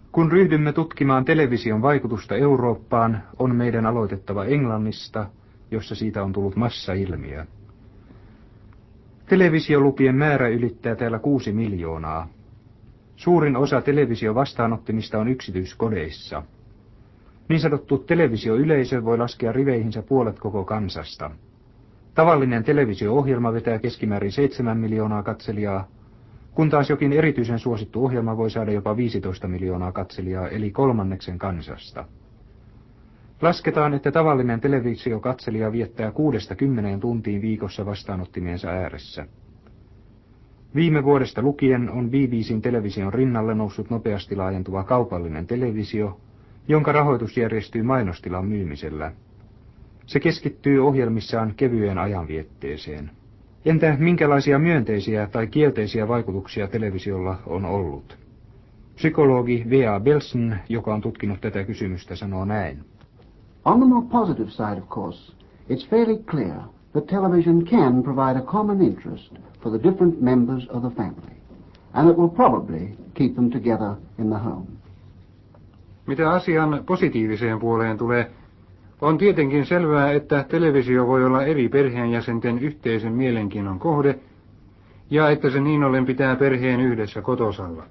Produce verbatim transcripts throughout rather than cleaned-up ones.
Kun ryhdymme tutkimaan television vaikutusta Eurooppaan, on meidän aloitettava Englannista, jossa siitä on tullut massailmiö. Televisiolupien määrä ylittää täällä kuusi miljoonaa. Suurin osa televisiovastaanottimista on yksityiskodeissa. Niin sanottu televisioyleisö voi laskea riveihinsä puolet koko kansasta. Tavallinen televisio-ohjelma vetää keskimäärin seitsemän miljoonaa katselijaa, kun taas jokin erityisen suosittu ohjelma voi saada jopa viisitoista miljoonaa katselijaa, eli kolmanneksen kansasta. Lasketaan, että tavallinen televisiokatselija viettää kuudesta kymmeneen tuntiin viikossa vastaanottimiensa ääressä. Viime vuodesta lukien on B B C:n television rinnalle noussut nopeasti laajentuva kaupallinen televisio, jonka rahoitus järjestyy mainostilan myymisellä. Se keskittyy ohjelmissaan kevyeen ajanvietteeseen. Entä minkälaisia myönteisiä tai kielteisiä vaikutuksia televisiolla on ollut? Psykologi V A Belson, joka on tutkinut tätä kysymystä, sanoo näin. On the more positive side, of course, it's fairly clear that television can provide a common interest for the different members of the family, and it will probably keep them together in the home. Mitä asian positiiviseen puoleen tulee, on tietenkin selvää, että televisio voi olla eri perheenjäsenten yhteisen mielenkiinnon kohde, ja että se niin ollen pitää perheen yhdessä kotosalla.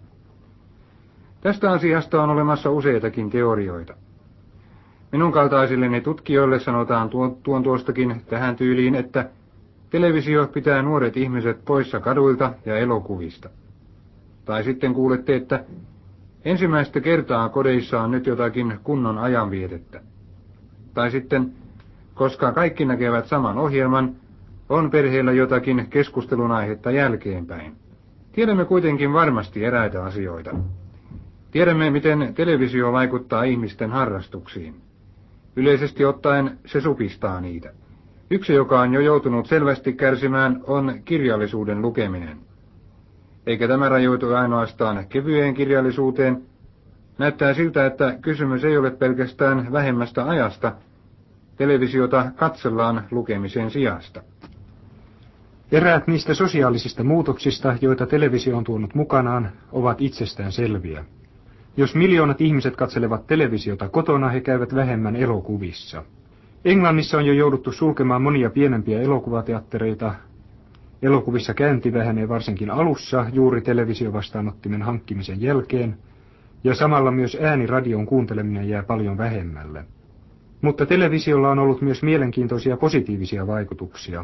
Tästä asiasta on olemassa useitakin teorioita. Minun kaltaisilleni tutkijoille sanotaan tuon, tuon tuostakin tähän tyyliin, että televisio pitää nuoret ihmiset poissa kaduilta ja elokuvista. Tai sitten kuulette, että ensimmäistä kertaa kodeissa on nyt jotakin kunnon ajanvietettä. Tai sitten, koska kaikki näkevät saman ohjelman, on perheellä jotakin keskustelun aihetta jälkeenpäin. Tiedämme kuitenkin varmasti eräitä asioita. Tiedämme, miten televisio vaikuttaa ihmisten harrastuksiin. Yleisesti ottaen se supistaa niitä. Yksi, joka on jo joutunut selvästi kärsimään, on kirjallisuuden lukeminen. Eikä tämä rajoitu ainoastaan kevyeen kirjallisuuteen. Näyttää siltä, että kysymys ei ole pelkästään vähemmästä ajasta. Televisiota katsellaan lukemisen sijasta. Eräät niistä sosiaalisista muutoksista, joita televisio on tuonut mukanaan, ovat itsestään selviä. Jos miljoonat ihmiset katselevat televisiota kotona, he käyvät vähemmän elokuvissa. Englannissa on jo jouduttu sulkemaan monia pienempiä elokuvateattereita. Elokuvissa käynti vähenee varsinkin alussa juuri televisiovastaanottimen hankkimisen jälkeen, ja samalla myös ääniradion kuunteleminen jää paljon vähemmälle. Mutta televisiolla on ollut myös mielenkiintoisia positiivisia vaikutuksia.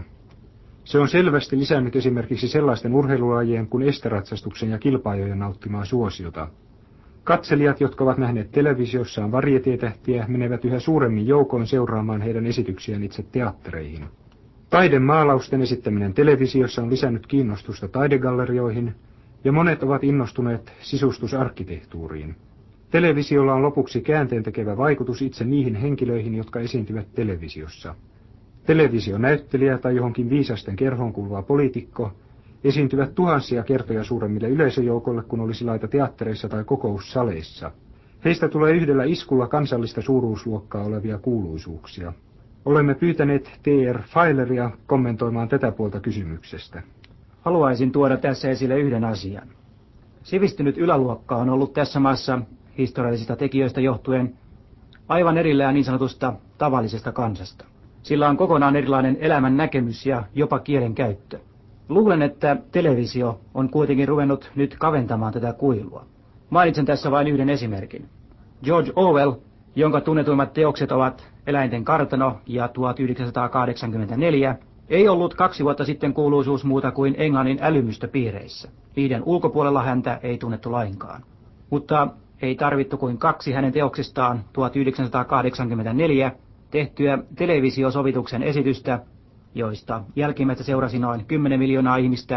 Se on selvästi lisännyt esimerkiksi sellaisten urheilulajien kuin esteratsastuksen ja kilpa-ajojen nauttimaa suosiota. Katselijat, jotka ovat nähneet televisiossaan varietietähtiä, menevät yhä suuremmin joukoin seuraamaan heidän esityksiään itse teattereihin. Taidemaalausten esittäminen televisiossa on lisännyt kiinnostusta taidegallerioihin, ja monet ovat innostuneet sisustusarkkitehtuuriin. Televisiolla on lopuksi käänteentekevä vaikutus itse niihin henkilöihin, jotka esiintyvät televisiossa. Televisionäyttelijä tai johonkin viisasten kerhoon kuuluva poliitikko esiintyvät tuhansia kertoja suuremmille yleisöjoukoille kuin olisi laita teattereissa tai kokoussaleissa. Heistä tulee yhdellä iskulla kansallista suuruusluokkaa olevia kuuluisuuksia. Olemme pyytäneet T R Feileria kommentoimaan tätä puolta kysymyksestä. Haluaisin tuoda tässä esille yhden asian. Sivistynyt yläluokka on ollut tässä maassa historiallisista tekijöistä johtuen aivan erillään niin sanotusta tavallisesta kansasta. Sillä on kokonaan erilainen elämän näkemys ja jopa kielen käyttö. Luulen, että televisio on kuitenkin ruvennut nyt kaventamaan tätä kuilua. Mainitsen tässä vain yhden esimerkin. George Orwell, jonka tunnetuimmat teokset ovat Eläinten kartano ja tuhatyhdeksänsataakahdeksankymmentäneljä, ei ollut kaksi vuotta sitten kuuluisuus muuta kuin Englannin älymystöpiireissä. Niiden ulkopuolella häntä ei tunnettu lainkaan. Mutta ei tarvittu kuin kaksi hänen teoksistaan tuhatyhdeksänsataakahdeksankymmentäneljä tehtyä televisiosovituksen esitystä, joista jälkimmäistä seurasi noin kymmenen miljoonaa ihmistä,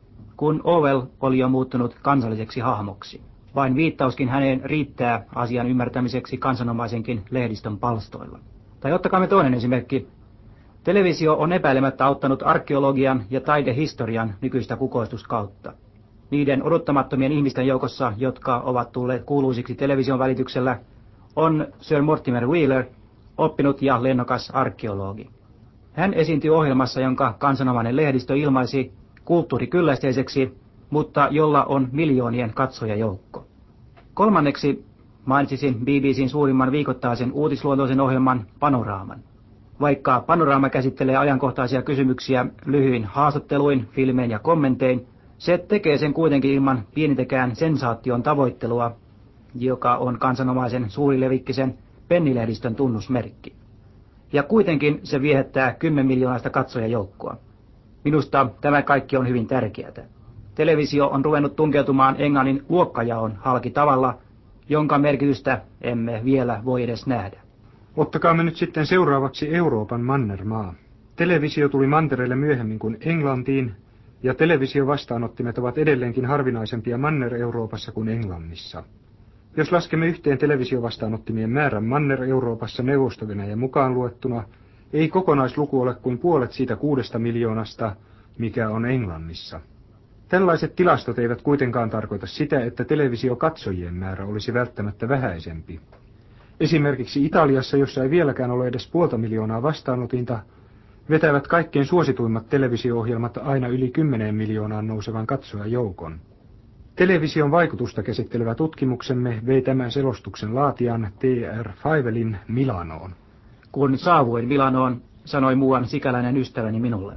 kun Orwell oli jo muuttunut kansalliseksi hahmoksi. Vain viittauskin häneen riittää asian ymmärtämiseksi kansanomaisenkin lehdistön palstoilla. Tai ottakaamme toinen esimerkki. Televisio on epäilemättä auttanut arkeologian ja taidehistorian nykyistä kukoistuskautta. Niiden odottamattomien ihmisten joukossa, jotka ovat tulleet kuuluisiksi television välityksellä, on Sir Mortimer Wheeler, oppinut ja lennokas arkeologi. Hän esiintyi ohjelmassa, jonka kansanomainen lehdistö ilmaisi kulttuurikyllästeiseksi, mutta jolla on miljoonien katsojajoukko. Kolmanneksi mainitsisin B B C:n suurimman viikoittaisen uutisluontoisen ohjelman Panoraaman. Vaikka Panoraama käsittelee ajankohtaisia kysymyksiä lyhyin haastatteluin, filmein ja kommentein, se tekee sen kuitenkin ilman pienintäkään sensaation tavoittelua, joka on kansanomaisen suurilevikkisen pennilehdistön tunnusmerkki. Ja kuitenkin se viehättää kymmen miljoonaista katsojajoukkoa. Minusta tämä kaikki on hyvin tärkeää. Televisio on ruvennut tunkeutumaan englannin luokkajaon halki tavalla, jonka merkitystä emme vielä voi edes nähdä. Ottakaamme nyt sitten seuraavaksi Euroopan mannermaa. Televisio tuli mantereelle myöhemmin kuin Englantiin, ja televisiovastaanottimet ovat edelleenkin harvinaisempia Manner-Euroopassa kuin Englannissa. Jos laskemme yhteen televisiovastaanottimien määrän Manner-Euroopassa Neuvosto-Venäjä mukaan luettuna, ei kokonaisluku ole kuin puolet siitä kuudesta miljoonasta, mikä on Englannissa. Tällaiset tilastot eivät kuitenkaan tarkoita sitä, että televisiokatsojien määrä olisi välttämättä vähäisempi. Esimerkiksi Italiassa, jossa ei vieläkään ole edes puolta miljoonaa vastaanotinta, vetävät kaikkein suosituimmat televisio-ohjelmat aina yli kymmeneen miljoonaan nousevan katsojajoukon. Television vaikutusta käsittelevä tutkimuksemme vei tämän selostuksen laatijan T R Feivelin Milanoon. Kun saavuin Milanoon, sanoi muuan sikäläinen ystäväni minulle.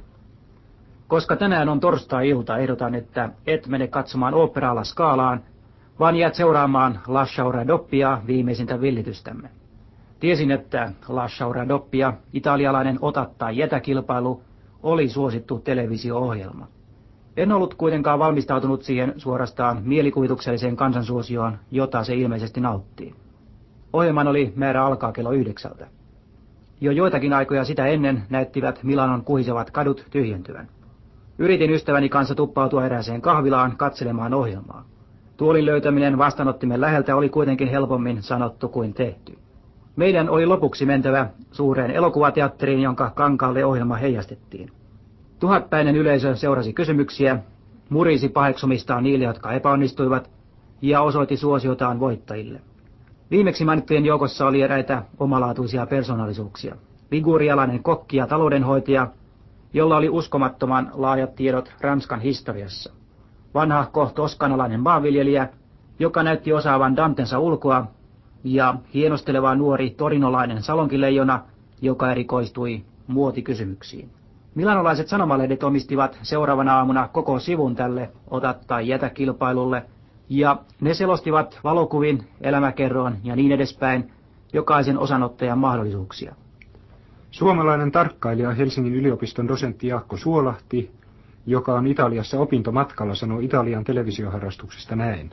Koska tänään on torstai-ilta, ehdotan, että et mene katsomaan Opera alla Scalaan, vaan jäät seuraamaan Lascia Doppia, viimeisintä villitystämme. Tiesin, että Lascia Doppia, italialainen ota tai jätäkilpailu, oli suosittu televisio-ohjelma. En ollut kuitenkaan valmistautunut siihen suorastaan mielikuvitukselliseen kansansuosioon, jota se ilmeisesti nauttii. Ohjelman oli määrä alkaa kello yhdeksältä. Jo joitakin aikoja sitä ennen näyttivät Milanon kuhisevat kadut tyhjentyvän. Yritin ystäväni kanssa tuppautua erääseen kahvilaan katselemaan ohjelmaa. Tuolin löytäminen vastaanottimen läheltä oli kuitenkin helpommin sanottu kuin tehty. Meidän oli lopuksi mentävä suureen elokuvateatteriin, jonka kankaalle ohjelma heijastettiin. Tuhatpäinen yleisö seurasi kysymyksiä, murisi paheksumistaan niille, jotka epäonnistuivat, ja osoitti suosiotaan voittajille. Viimeksi mainittujen joukossa oli eräitä omalaatuisia persoonallisuuksia. Ligurialainen kokki ja taloudenhoitaja, jolla oli uskomattoman laajat tiedot Ranskan historiassa. Vanhahko toskanalainen maanviljelijä, joka näytti osaavan Dantensa ulkoa, ja hienosteleva nuori torinolainen salonkileijona, joka erikoistui muotikysymyksiin. Milanolaiset sanomalehdet omistivat seuraavana aamuna koko sivun tälle ota tai jätä kilpailulle, ja ne selostivat valokuvin, elämäkerroon ja niin edespäin jokaisen osanottajan mahdollisuuksia. Suomalainen tarkkailija Helsingin yliopiston dosentti Jaakko Suolahti, joka on Italiassa opintomatkalla, sanoo Italian televisioharrastuksesta näin.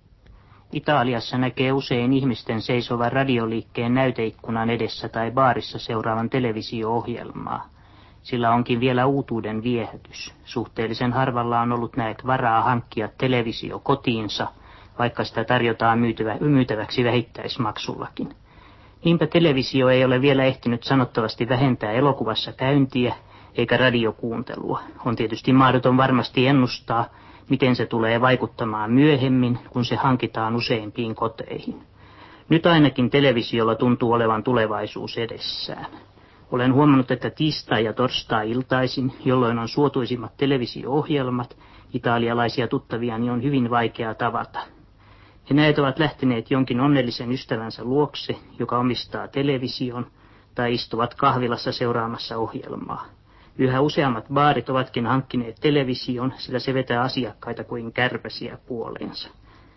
Italiassa näkee usein ihmisten seisovan radioliikkeen näyteikkunan edessä tai baarissa seuraavan televisio-ohjelmaa. Sillä onkin vielä uutuuden viehätys. Suhteellisen harvalla on ollut näet varaa hankkia televisio kotiinsa, vaikka sitä tarjotaan myytävä, myytäväksi vähittäismaksullakin. Niinpä televisio ei ole vielä ehtinyt sanottavasti vähentää elokuvassa käyntiä eikä radiokuuntelua. On tietysti mahdoton varmasti ennustaa, miten se tulee vaikuttamaan myöhemmin, kun se hankitaan useimpiin koteihin. Nyt ainakin televisiolla tuntuu olevan tulevaisuus edessään. Olen huomannut, että tiistai- ja torstai-iltaisin, jolloin on suotuisimmat televisio-ohjelmat, italialaisia tuttaviani on hyvin vaikea tavata. He näet ovat lähteneet jonkin onnellisen ystävänsä luokse, joka omistaa television, tai istuvat kahvilassa seuraamassa ohjelmaa. Yhä useammat baarit ovatkin hankkineet television, sillä se vetää asiakkaita kuin kärpäsiä puoleensa.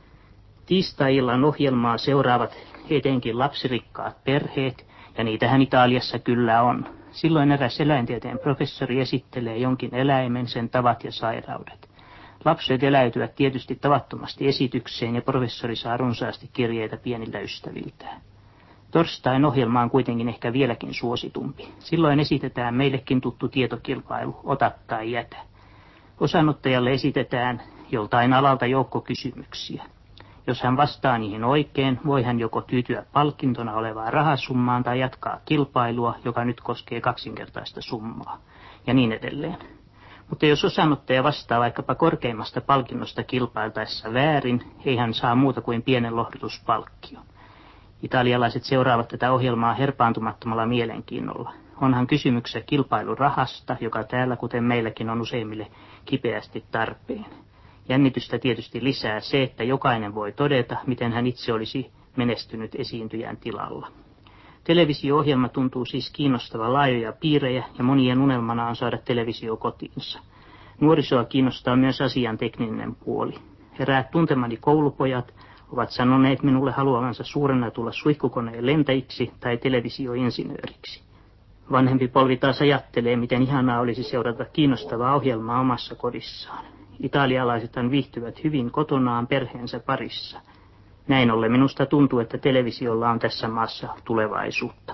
Tiistai-illan ohjelmaa seuraavat etenkin lapsirikkaat perheet, ja niitähän Italiassa kyllä on. Silloin eräs eläintieteen professori esittelee jonkin eläimen, sen tavat ja sairaudet. Lapset eläytyvät tietysti tavattomasti esitykseen, ja professori saa runsaasti kirjeitä pieniltä ystäviltään. Torstain ohjelma on kuitenkin ehkä vieläkin suositumpi. Silloin esitetään meillekin tuttu tietokilpailu, ota tai jätä. Osanottajalle esitetään joltain alalta joukko kysymyksiä. Jos hän vastaa niihin oikein, voi hän joko tyytyä palkintona olevaan rahasummaan tai jatkaa kilpailua, joka nyt koskee kaksinkertaista summaa, ja niin edelleen. Mutta jos osanottaja vastaa vaikkapa korkeimmasta palkinnosta kilpailtaessa väärin, ei hän saa muuta kuin pienen lohdutuspalkkion. Italialaiset seuraavat tätä ohjelmaa herpaantumattomalla mielenkiinnolla. Onhan kysymyksessä kilpailurahasta, joka täällä kuten meilläkin on useimmille kipeästi tarpeen. Jännitystä tietysti lisää se, että jokainen voi todeta, miten hän itse olisi menestynyt esiintyjän tilalla. Televisio-ohjelma tuntuu siis kiinnostavan laajoja piirejä ja monien unelmana on saada televisio kotiinsa. Nuorisoa kiinnostaa myös asian tekninen puoli. Eräät tuntemani koulupojat ovat sanoneet minulle haluavansa suurena tulla suihkukoneen lentäjiksi tai televisioinsinööriksi. Vanhempi polvi taas ajattelee, miten ihanaa olisi seurata kiinnostavaa ohjelmaa omassa kodissaan. Italialaisethan viihtyvät hyvin kotonaan perheensä parissa. Näin ollen minusta tuntuu, että televisiolla on tässä maassa tulevaisuutta.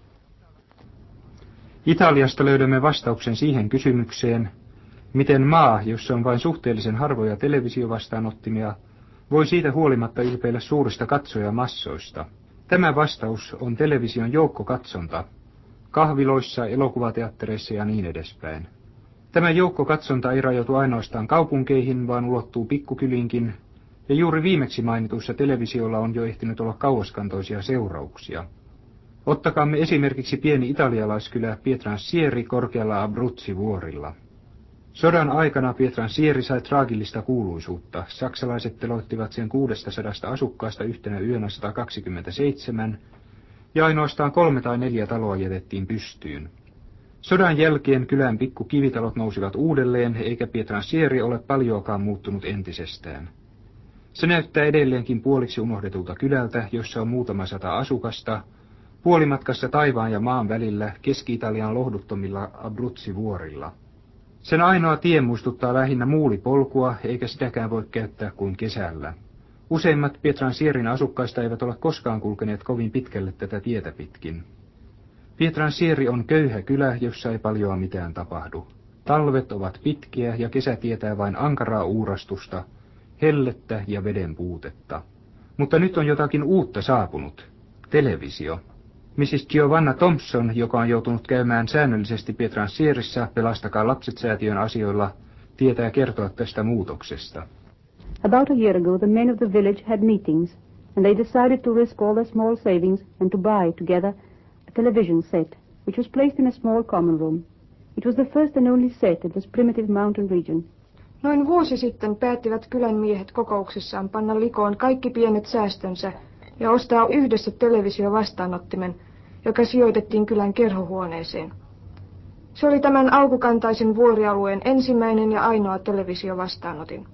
Italiasta löydämme vastauksen siihen kysymykseen, miten maa, jossa on vain suhteellisen harvoja televisiovastaanottimia, voi siitä huolimatta ylpeillä suurista katsojamassoista. Tämä vastaus on television joukkokatsonta, kahviloissa, elokuvateattereissa ja niin edespäin. Tämä joukkokatsonta ei rajoitu ainoastaan kaupunkeihin, vaan ulottuu pikkukylinkin, ja juuri viimeksi mainituissa televisiolla on jo ehtinyt olla kauaskantoisia seurauksia. Ottakaamme esimerkiksi pieni italialaiskylä Pietransieri korkealla Abruzzi-vuorilla. Sodan aikana Pietransieri sai traagillista kuuluisuutta. Saksalaiset teloittivat sen kuudestasadasta asukkaasta yhtenä yönä sata kaksikymmentäseitsemän, ja ainoastaan kolme tai neljä taloa jätettiin pystyyn. Sodan jälkeen kylän pikku kivitalot nousivat uudelleen, eikä Pietransieri ole paljoakaan muuttunut entisestään. Se näyttää edelleenkin puoliksi unohdetulta kylältä, jossa on muutama sata asukasta, puolimatkassa taivaan ja maan välillä Keski-Italian lohduttomilla Abruzzi-vuorilla. Sen ainoa tie muistuttaa lähinnä muulipolkua, eikä sitäkään voi käyttää kuin kesällä. Useimmat Pietransierin asukkaista eivät ole koskaan kulkeneet kovin pitkälle tätä tietä pitkin. Pietransieri on köyhä kylä, jossa ei paljoa mitään tapahdu. Talvet ovat pitkiä ja kesä tietää vain ankaraa uurastusta, hellettä ja veden puutetta. Mutta nyt on jotakin uutta saapunut. Televisio. missis Giovanna Thompson, joka on joutunut käymään säännöllisesti Pietransierissa Pelastakaa lapset-säätiön asioilla, tietää kertoa tästä muutoksesta. About a year ago, the men of the village had meetings, and they decided to risk all their small savings and to buy together a television set, which was placed in a small common room. It was the first and only set in this primitive mountain region. Noin vuosi sitten päättivät kylän miehet kokouksissaan panna likoon kaikki pienet säästönsä ja ostaa yhdessä televisiovastaanottimen, joka sijoitettiin kylän kerhohuoneeseen. Se oli tämän alkukantaisen vuorialueen ensimmäinen ja ainoa televisiovastaanotin.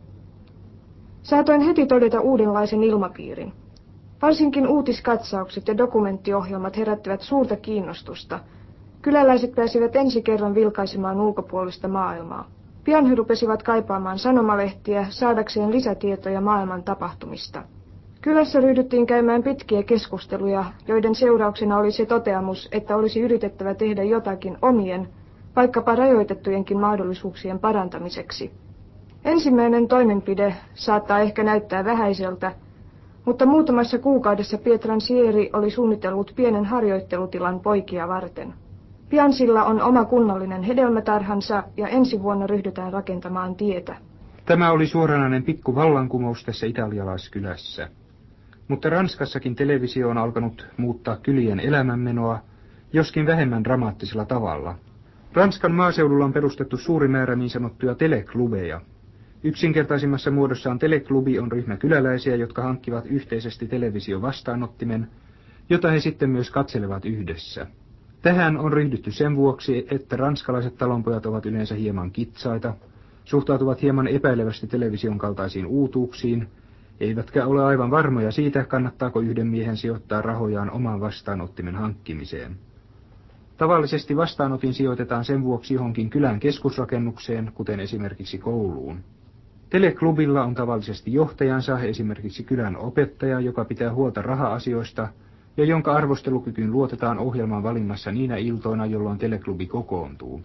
Saatoin heti todeta uudenlaisen ilmapiirin. Varsinkin uutiskatsaukset ja dokumenttiohjelmat herättivät suurta kiinnostusta. Kyläläiset pääsivät ensi kerran vilkaisemaan ulkopuolista maailmaa. Pian he rupesivat kaipaamaan sanomalehtiä saadakseen lisätietoja maailman tapahtumista. Kylässä ryhdyttiin käymään pitkiä keskusteluja, joiden seurauksena oli se toteamus, että olisi yritettävä tehdä jotakin omien, vaikkapa rajoitettujenkin mahdollisuuksien parantamiseksi. Ensimmäinen toimenpide saattaa ehkä näyttää vähäiseltä, mutta muutamassa kuukaudessa Pietransieri oli suunnitellut pienen harjoittelutilan poikia varten. Pian sillä on oma kunnallinen hedelmätarhansa ja ensi vuonna ryhdytään rakentamaan tietä. Tämä oli suoranainen pikku vallankumous tässä italialaiskylässä. Mutta Ranskassakin televisio on alkanut muuttaa kylien elämänmenoa, joskin vähemmän dramaattisella tavalla. Ranskan maaseudulla on perustettu suuri määrä niin sanottuja teleklubeja. Yksinkertaisimmassa muodossaan teleklubi on ryhmä kyläläisiä, jotka hankkivat yhteisesti televisiovastaanottimen, jota he sitten myös katselevat yhdessä. Tähän on ryhdytty sen vuoksi, että ranskalaiset talonpojat ovat yleensä hieman kitsaita, suhtautuvat hieman epäilevästi television kaltaisiin uutuuksiin, eivätkä ole aivan varmoja siitä, kannattaako yhden miehen sijoittaa rahojaan oman vastaanottimen hankkimiseen. Tavallisesti vastaanotin sijoitetaan sen vuoksi johonkin kylän keskusrakennukseen, kuten esimerkiksi kouluun. Teleklubilla on tavallisesti johtajansa, esimerkiksi kylän opettaja, joka pitää huolta raha-asioista, ja jonka arvostelukykyyn luotetaan ohjelman valinnassa niinä iltoina, jolloin teleklubi kokoontuu.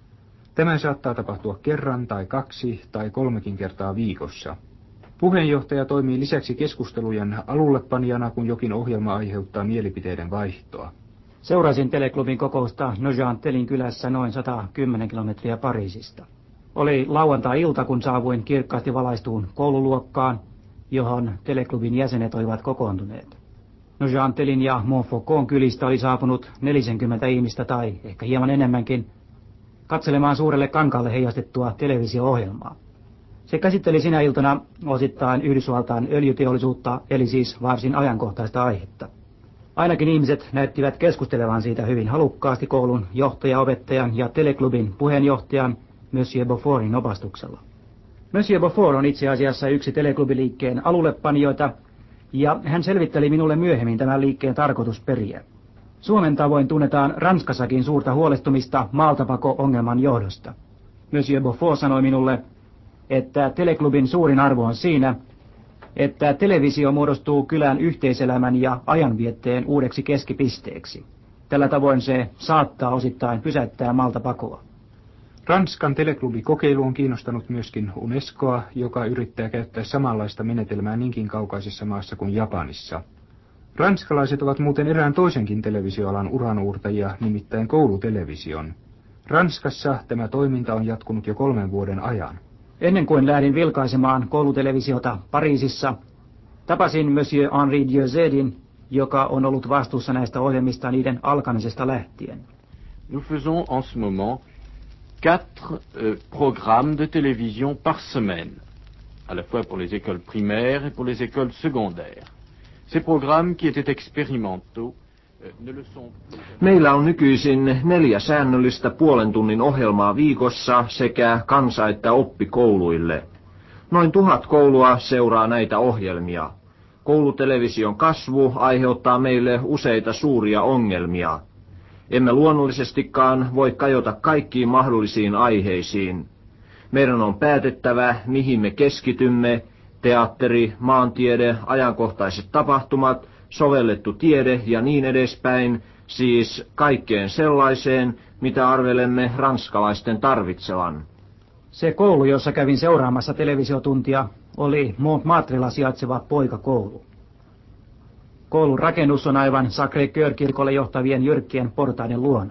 Tämä saattaa tapahtua kerran tai kaksi tai kolmekin kertaa viikossa. Puheenjohtaja toimii lisäksi keskustelujen alullepanijana, kun jokin ohjelma aiheuttaa mielipiteiden vaihtoa. Seurasin teleklubin kokousta Nogent-Telin kylässä noin sata kymmenen kilometriä Pariisista. Oli lauantai-ilta, kun saavuin kirkkaasti valaistuun koululuokkaan, johon teleklubin jäsenet olivat kokoontuneet. Nogent-Telin ja Montfaucon kylistä oli saapunut neljäkymmentä ihmistä tai ehkä hieman enemmänkin katselemaan suurelle kankaalle heijastettua televisio-ohjelmaa. Se käsitteli sinä iltana osittain Yhdysvaltain öljyteollisuutta, eli siis varsin ajankohtaista aihetta. Ainakin ihmiset näyttivät keskustelevan siitä hyvin halukkaasti koulun johtaja-opettajan ja teleklubin puheenjohtajan Monsieur Beaufortin opastuksella. Monsieur Beaufort on itse asiassa yksi teleklubiliikkeen alullepanijoita, ja hän selvitteli minulle myöhemmin tämän liikkeen tarkoitusperiä. Suomen tavoin tunnetaan Ranskassakin suurta huolestumista maaltapako-ongelman johdosta. Monsieur Beaufort sanoi minulle, että teleklubin suurin arvo on siinä, että televisio muodostuu kylän yhteiselämän ja ajanvietteen uudeksi keskipisteeksi. Tällä tavoin se saattaa osittain pysäyttää maaltapakoa. Ranskan teleklubikokeilu on kiinnostanut myöskin Unescoa, joka yrittää käyttää samanlaista menetelmää niinkin kaukaisessa maassa kuin Japanissa. Ranskalaiset ovat muuten erään toisenkin televisioalan uranuurtajia, nimittäin koulutelevision. Ranskassa tämä toiminta on jatkunut jo kolmen vuoden ajan. Ennen kuin lähdin vilkaisemaan koulutelevisiota Pariisissa, tapasin Monsieur Henri Dieuzedin, joka on ollut vastuussa näistä ohjelmista niiden alkamisesta lähtien. Nous faisons en ce moment quatre euh, programmes de télévision par semaine, à la fois pour les écoles primaires et pour les écoles secondaires. Ces programmes qui étaient expérimentaux euh, ne le sont plus. Meillä on nykyisin neljä säännöllistä puolen tunnin ohjelmaa viikossa sekä kansa- että oppikouluille. Noin tuhat koulua seuraa näitä ohjelmia. Koulutelevision kasvu aiheuttaa meille useita suuria ongelmia. Emme luonnollisestikaan voi kajota kaikkiin mahdollisiin aiheisiin. Meidän on päätettävä, mihin me keskitymme, teatteri, maantiede, ajankohtaiset tapahtumat, sovellettu tiede ja niin edespäin, siis kaikkeen sellaiseen, mitä arvelemme ranskalaisten tarvitsevan. Se koulu, jossa kävin seuraamassa televisiotuntia, oli Montmartrella sijaitseva poikakoulu. Koulun rakennus on aivan Sacré-Cœur-kirkolle johtavien jyrkkien portaiden luona.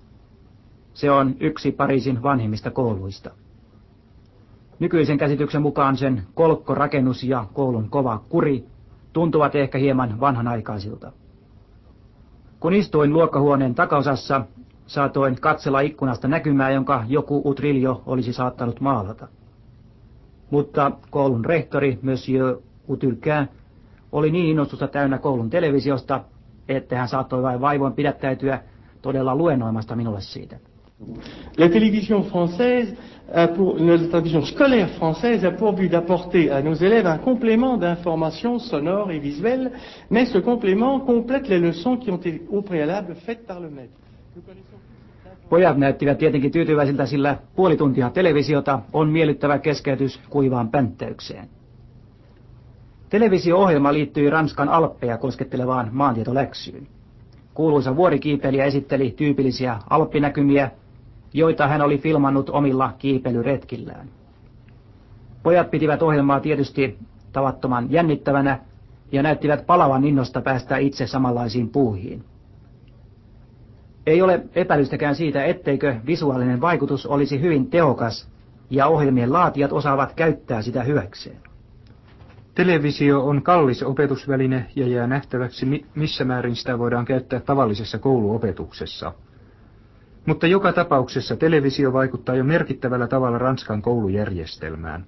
Se on yksi Pariisin vanhimmista kouluista. Nykyisen käsityksen mukaan sen kolkkorakennus ja koulun kova kuri tuntuvat ehkä hieman vanhanaikaisilta. Kun istuin luokkahuoneen takaosassa, saatoin katsella ikkunasta näkymää, jonka joku Utrillo olisi saattanut maalata. Mutta koulun rehtori, Monsieur Utulquin, oli niin innostusta täynnä koulun televisiosta, että hän saattoi vain vaivoin pidättäytyä todella luennoimasta minulle siitä. La télévision française, a pour, la télévision scolaire française a pour but d'apporter à nos élèves un complément d'information sonore et visuelle, mais ce complément complète les leçons qui ont été au préalable faites par le maître. Pojat näyttivät tietenkin tyytyväisiltä, sillä puoli tuntia televisiota on miellyttävä keskeytys kuivaan pänttäykseen. Televisio-ohjelma liittyi Ranskan Alppeja koskettelevaan maantietoläksyyn. Kuuluisa vuorikiipeilijä esitteli tyypillisiä alppinäkymiä, joita hän oli filmannut omilla kiipeilyretkillään. Pojat pitivät ohjelmaa tietysti tavattoman jännittävänä ja näyttivät palavan innosta päästä itse samanlaisiin puuhiin. Ei ole epäilystäkään siitä, etteikö visuaalinen vaikutus olisi hyvin tehokas ja ohjelmien laatijat osaavat käyttää sitä hyväkseen. Televisio on kallis opetusväline ja jää nähtäväksi, missä määrin sitä voidaan käyttää tavallisessa kouluopetuksessa. Mutta joka tapauksessa televisio vaikuttaa jo merkittävällä tavalla Ranskan koulujärjestelmään.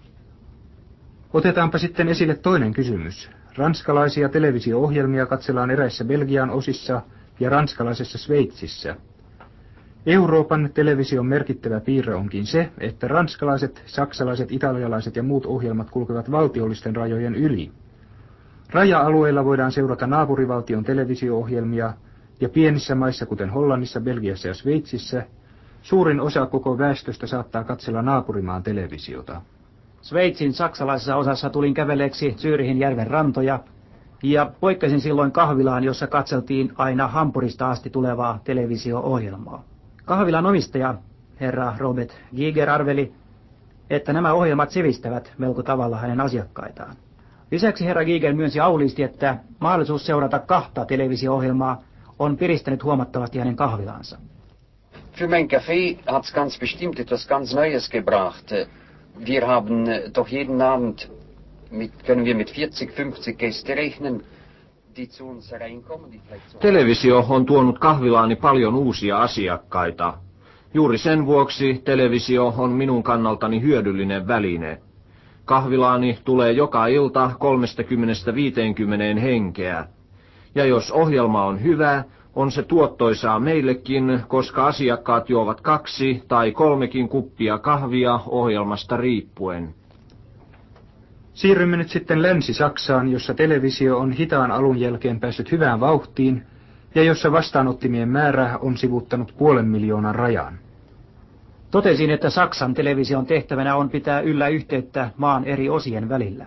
Otetaanpa sitten esille toinen kysymys. Ranskalaisia televisio-ohjelmia katsellaan eräissä Belgian osissa ja ranskalaisessa Sveitsissä. Euroopan television merkittävä piirre onkin se, että ranskalaiset, saksalaiset, italialaiset ja muut ohjelmat kulkevat valtiollisten rajojen yli. Raja-alueilla voidaan seurata naapurivaltion televisio-ohjelmia, ja pienissä maissa, kuten Hollannissa, Belgiassa ja Sveitsissä, suurin osa koko väestöstä saattaa katsella naapurimaan televisiota. Sveitsin saksalaisessa osassa tulin käveleeksi Zürihin järven rantoja, ja poikkesin silloin kahvilaan, jossa katseltiin aina Hampurista asti tulevaa televisio-ohjelmaa. Kahvilan omistaja, herra Robert Giger, arveli, että nämä ohjelmat sivistävät melko tavalla hänen asiakkaitaan. Lisäksi herra Giger myönsi auliisti, että mahdollisuus seurata kahta televisio-ohjelmaa on piristänyt huomattavasti hänen kahvilaansa. Für mein Café hat's ganz bestimmt etwas ganz Neues gebracht. Wir haben doch jeden Abend mit, können wir mit vierzig, fünfzig Gäste rechnen, die zu uns reinkommen, die vielleicht so... Televisio on tuonut kahvilaani paljon uusia asiakkaita. Juuri sen vuoksi televisio on minun kannaltani hyödyllinen väline. Kahvilaani tulee joka ilta kolmekymmentä viisikymmentä henkeä. Ja jos ohjelma on hyvä, on se tuottoisaa meillekin, koska asiakkaat juovat kaksi tai kolmekin kuppia kahvia ohjelmasta riippuen. Siirrymme nyt sitten Länsi-Saksaan, jossa televisio on hitaan alun jälkeen päässyt hyvään vauhtiin ja jossa vastaanottimien määrä on sivuttanut puolen miljoonan rajan. Totesin, että Saksan television tehtävänä on pitää yllä yhteyttä maan eri osien välillä.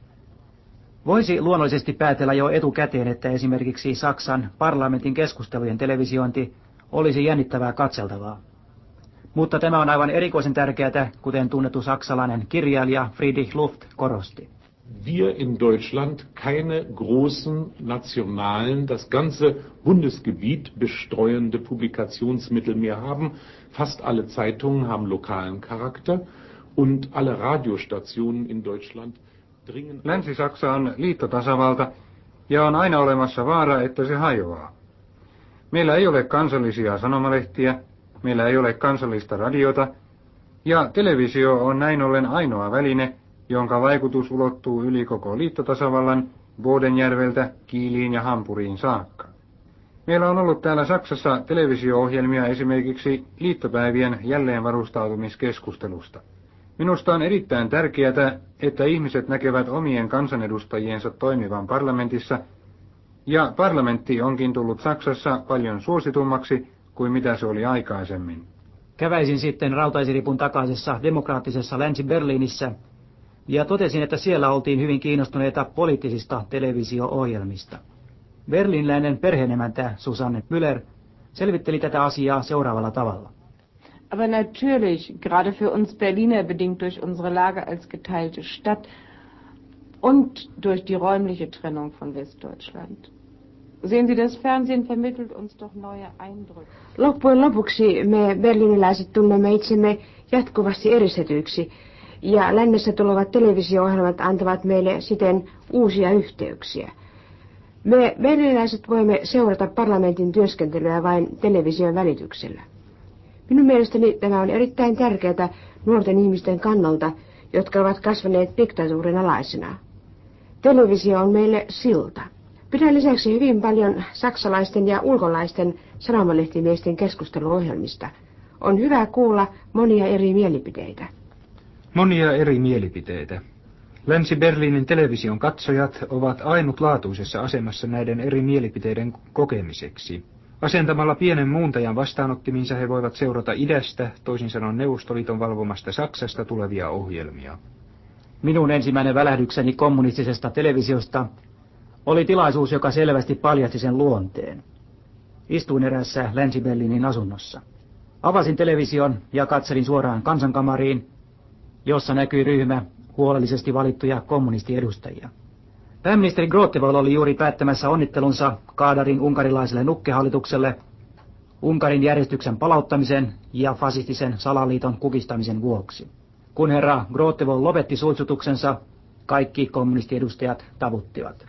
Voisi luonnollisesti päätellä jo etukäteen, että esimerkiksi Saksan parlamentin keskustelujen televisiointi olisi jännittävää katseltavaa. Mutta tämä on aivan erikoisen tärkeää, kuten tunnettu saksalainen kirjailija Friedrich Luft korosti. Wir in Deutschland keine großen nationalen, das ganze Bundesgebiet bestreuende Publikationsmittel mehr haben. Fast alle Zeitungen haben lokalen Charakter und alle Radiostationen in Deutschland dringen... Länsi-Saksa on liittotasavalta ja on aina olemassa vaara, että se hajoaa. Meillä ei ole kansallisia sanomalehtiä, meillä ei ole kansallista radiota, ja televisio on näin ollen ainoa väline, jonka vaikutus ulottuu yli koko liittotasavallan Bodenjärveltä Kiiliin ja Hampuriin saakka. Meillä on ollut täällä Saksassa televisio-ohjelmia esimerkiksi liittopäivien jälleenvarustautumiskeskustelusta. Minusta on erittäin tärkeää, että ihmiset näkevät omien kansanedustajiensa toimivan parlamentissa, ja parlamentti onkin tullut Saksassa paljon suositummaksi kuin mitä se oli aikaisemmin. Käväisin sitten rautaisiripun takaisessa demokraattisessa Länsi-Berliinissä, ja totesin, että siellä oltiin hyvin kiinnostuneita poliittisista televisio-ohjelmista. Berliiniläinen perheenemäntä Susanne Müller selvitteli tätä asiaa seuraavalla tavalla. Aber natürlich, gerade für uns Berliner, bedingt durch unsere Lage als geteilte Stadt und durch die räumliche Trennung von Westdeutschland. Sehen Sie, das Fernsehen vermittelt uns doch neue Eindrücke. Loppujen lopuksi me berliiniläiset tunnemme itsemme jatkuvasti eristetyiksi, ja lännessä tulevat televisio-ohjelmat antavat meille siten uusia yhteyksiä. Me berliiniläiset voimme seurata parlamentin työskentelyä vain television välityksellä. Minun mielestäni tämä on erittäin tärkeää nuorten ihmisten kannalta, jotka ovat kasvaneet diktatuurin alaisena. Televisio on meille silta. Pidän lisäksi hyvin paljon saksalaisten ja ulkolaisten sanomalehtimiesten keskusteluohjelmista. On hyvä kuulla monia eri mielipiteitä. Monia eri mielipiteitä. Länsi-Berliinin television katsojat ovat ainutlaatuisessa asemassa näiden eri mielipiteiden kokemiseksi. Asentamalla pienen muuntajan vastaanottiminsa he voivat seurata idästä, toisin sanoen Neuvostoliiton valvomasta Saksasta tulevia ohjelmia. Minun ensimmäinen välähdykseni kommunistisesta televisiosta oli tilaisuus, joka selvästi paljasti sen luonteen. Istuin eräässä Länsi-Berliinin asunnossa. Avasin television ja katselin suoraan kansankamariin, jossa näkyi ryhmä huolellisesti valittuja kommunistiedustajia. Pääministeri Grotevol oli juuri päättämässä onnittelunsa Kaadarin unkarilaiselle nukkehallitukselle Unkarin järjestyksen palauttamisen ja fasistisen salaliiton kukistamisen vuoksi. Kun herra Grotevol lopetti suitsutuksensa, kaikki kommunistiedustajat tavuttivat.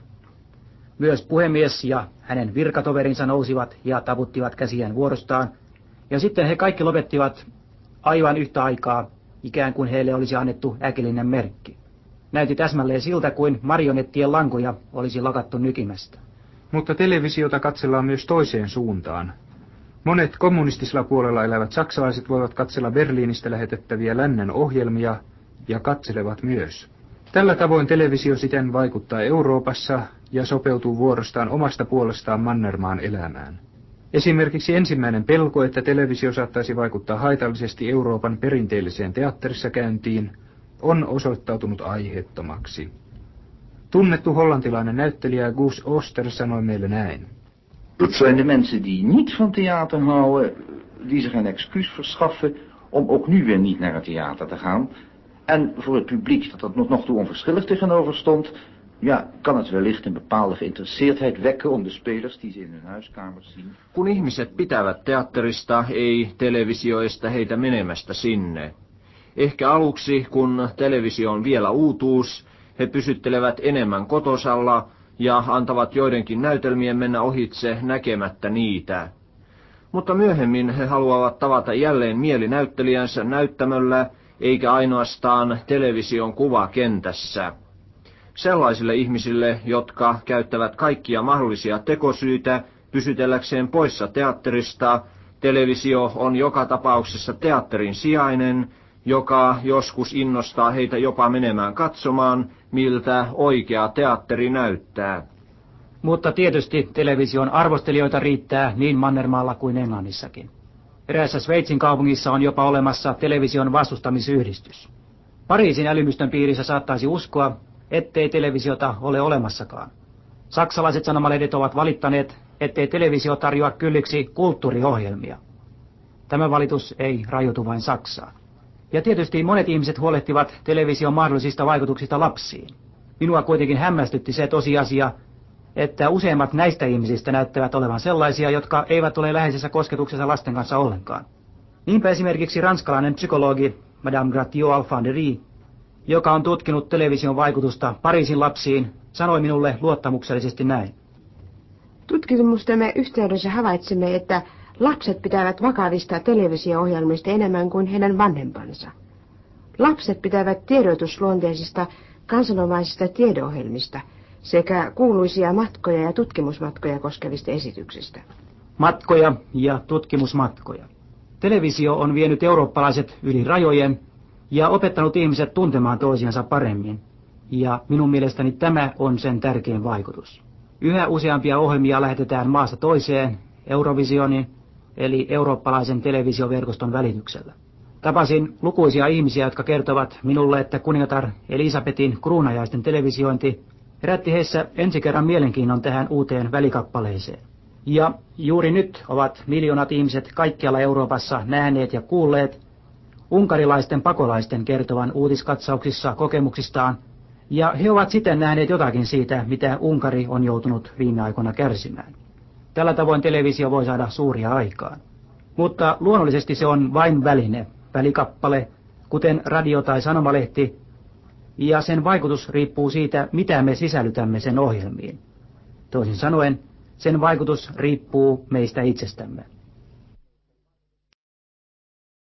Myös puhemies ja hänen virkatoverinsa nousivat ja tavuttivat käsiään vuorostaan, ja sitten he kaikki lopettivat aivan yhtä aikaa, ikään kuin heille olisi annettu äkillinen merkki. Näytti täsmälleen siltä, kuin marionettien lankoja olisi lakattu nykimästä. Mutta televisiota katsellaan myös toiseen suuntaan. Monet kommunistisella puolella elävät saksalaiset voivat katsella Berliinistä lähetettäviä lännen ohjelmia ja katselevat myös. Tällä tavoin televisio siten vaikuttaa Euroopassa ja sopeutuu vuorostaan omasta puolestaan mannermaan elämään. Esimerkiksi ensimmäinen pelko, että televisio saattaisi vaikuttaa haitallisesti Euroopan perinteelliseen teatterissa käyntiin, on osoittautunut aiheettomaksi. Tunnettu hollantilainen näyttelijä Guus Oster sanoi meille näin. Het zijn de mensen die niet van theater houden, die zich een excuus verschaffen om ook nu weer niet naar het theater te gaan. En voor het publiek dat er nog toe onverschillig tegenover stond, ja, kan het wellicht een bepaalde geïnteresseerdheid wekken om de spelers die ze in hun huiskamers zien. Kun ihmiset pitävät teatterista, ei televisio estä heitä menemästä sinne. Ehkä aluksi, kun televisio on vielä uutuus, he pysyttelevät enemmän kotosalla ja antavat joidenkin näytelmien mennä ohitse näkemättä niitä. Mutta myöhemmin he haluavat tavata jälleen mielinäyttelijänsä näyttämöllä eikä ainoastaan television kuvakentässä. Sellaisille ihmisille, jotka käyttävät kaikkia mahdollisia tekosyitä pysytelläkseen poissa teatterista, televisio on joka tapauksessa teatterin sijainen, joka joskus innostaa heitä jopa menemään katsomaan, miltä oikea teatteri näyttää. Mutta tietysti television arvostelijoita riittää niin Mannermaalla kuin Englannissakin. Eräässä Sveitsin kaupungissa on jopa olemassa television vastustamisyhdistys. Pariisin älymystön piirissä saattaisi uskoa, ettei televisiota ole olemassakaan. Saksalaiset sanomalehdet ovat valittaneet, ettei televisio tarjoa kylliksi kulttuuriohjelmia. Tämä valitus ei rajoitu vain Saksaan. Ja tietysti monet ihmiset huolehtivat television mahdollisista vaikutuksista lapsiin. Minua kuitenkin hämmästytti se tosiasia, että useimmat näistä ihmisistä näyttävät olevan sellaisia, jotka eivät ole läheisessä kosketuksessa lasten kanssa ollenkaan. Niinpä esimerkiksi ranskalainen psykologi Madame Gratiot-Alfanderi, joka on tutkinut television vaikutusta Pariisin lapsiin, sanoi minulle luottamuksellisesti näin. Tutkimustemme yhteydessä havaitsimme, että lapset pitävät vakavista televisio-ohjelmista enemmän kuin heidän vanhempansa. Lapset pitävät tiedotusluonteisista kansanomaisista tiedo-ohjelmista sekä kuuluisia matkoja ja tutkimusmatkoja koskevista esityksistä. Matkoja ja tutkimusmatkoja. Televisio on vienyt eurooppalaiset yli rajojen ja opettanut ihmiset tuntemaan toisiansa paremmin. Ja minun mielestäni tämä on sen tärkein vaikutus. Yhä useampia ohjelmia lähetetään maasta toiseen Eurovisionin, eli eurooppalaisen televisioverkoston välityksellä. Tapasin lukuisia ihmisiä, jotka kertovat minulle, että kuningatar Elisabetin kruunajaisten televisiointi herätti heissä ensi kerran mielenkiinnon tähän uuteen välikappaleeseen. Ja juuri nyt ovat miljoonat ihmiset kaikkialla Euroopassa nähneet ja kuulleet unkarilaisten pakolaisten kertovan uutiskatsauksissa kokemuksistaan, ja he ovat siten nähneet jotakin siitä, mitä Unkari on joutunut viime aikoina kärsimään. Tällä tavoin televisio voi saada suuria aikaan. Mutta luonnollisesti se on vain väline, välikappale, kuten radio tai sanomalehti, ja sen vaikutus riippuu siitä, mitä me sisällytämme sen ohjelmiin. Toisin sanoen, sen vaikutus riippuu meistä itsestämme.